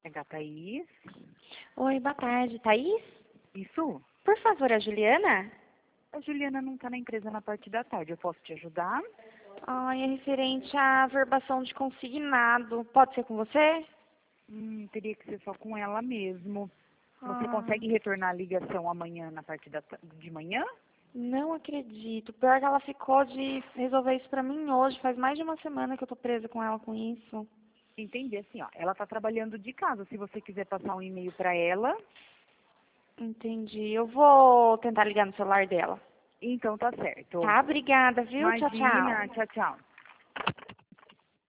É da Thaís? Oi, boa tarde. Thaís? Isso? Por favor, a Juliana? A Juliana não está na empresa na parte da tarde. Eu posso te ajudar? Ai, é referente à verbação de consignado. Pode ser com você? Teria que ser só com ela mesmo. Você Ah, consegue retornar a ligação amanhã na parte de manhã? não acredito. Pior que ela ficou de resolver isso pra mim hoje. Faz mais de uma semana que eu tô presa com ela com isso. Entendi, assim, ó. Ela está trabalhando de casa. Se você quiser passar um e-mail para ela, Entendi. Eu vou tentar ligar no celular dela. então tá certo. Tá, obrigada, viu? Tchau, tchau. Imagina, tchau, tchau.